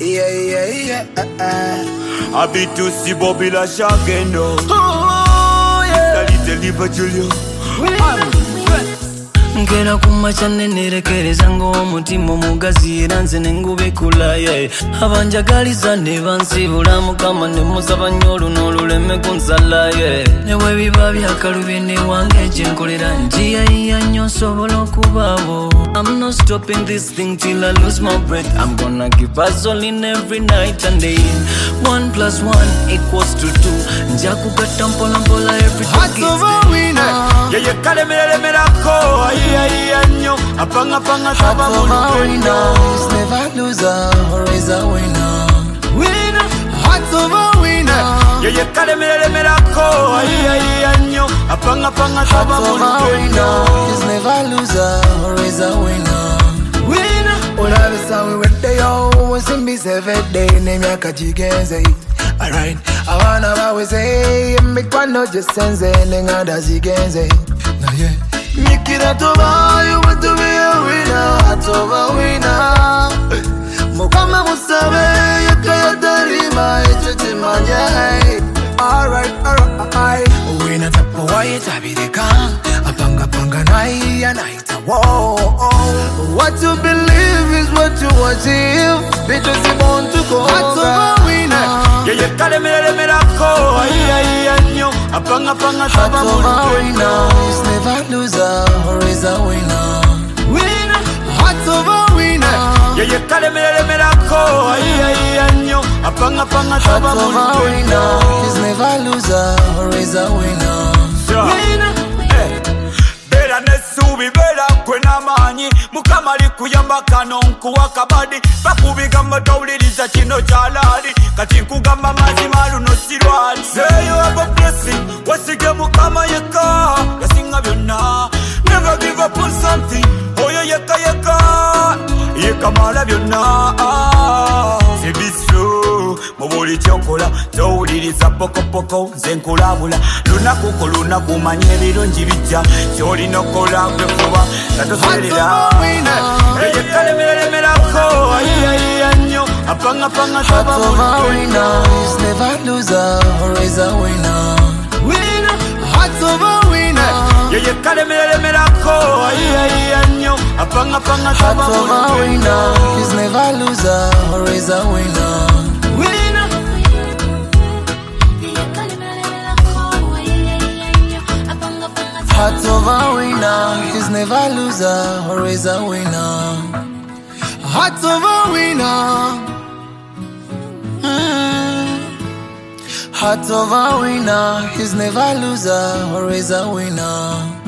I be to see Bobby La Shageno. Deliver Julio. Nkera kumacha nenerekereza ng'omutima omugazi era nze nengubikula abanjagaliza ne bansibula Mukama ne musaba nnyo oluno oluleme kunsala ne bwe biba byakalubye newange gye nkolera njiyayiya nnyo nsobola okubaabo. I'm not stopping this thing till I lose my breath. I'm gonna give us all in every night and day. 1 + 1 = 2. Nja kugatta mpola mpola every day. Hearts of a winner. Yeye kalemerako. Apanga panga taba winner is never loser, always a winner. Winner, hearts of a winner. Yeye kalemerako. Apanga panga taba winner is never loser, always a winner. Winner, olabisa we wete yo simbize everyday nemyaka gigenze. Alright, abana baweze emikwano gisenze nenganda zigenze. Na yeah. Mikira toba, you want to be a winner, heart of a winner. Mukama musabe, yakaya darima, echete manye. Alright. Winner tapo wae tabireka, apanga panga nai anaita wo. What you believe is what you achieve, because you born to go. Heart of a winner. Yeye kalemerako. Apanga panga taba winner is never loser, always a winner. Winner, hearts of a winner. Yeye kalemerako. Apanga panga taba winner is never loser, always a winner. Winner, bera nesubi bera kwena manyi Mukama ali kuyamba kano nkuwa kabadi bakubigamba tawuliriza kino kyalali kati nkugamba mazima luno sirwali. Say you have a blessing wasige Mukama yeka yasinga byonna. Never give up on something oyo yeka mala byonna. Sibislo mubuli kyokola towuliriza pokopoko nze nkulabula lunaku ku lunaku manye ebirungi bijja kyolina okola kwekuba natosolerera. Yeye kalemerako. Apanga panga taba winner is never loser, always a winner. Winner, hearts of a winner. Yeye kalemerako. Apanga panga taba winner is never loser, always a winner. Winner. Heart of a winner is never loser, always a winner. Heart of a winner. Heart of a winner is never loser, always a winner.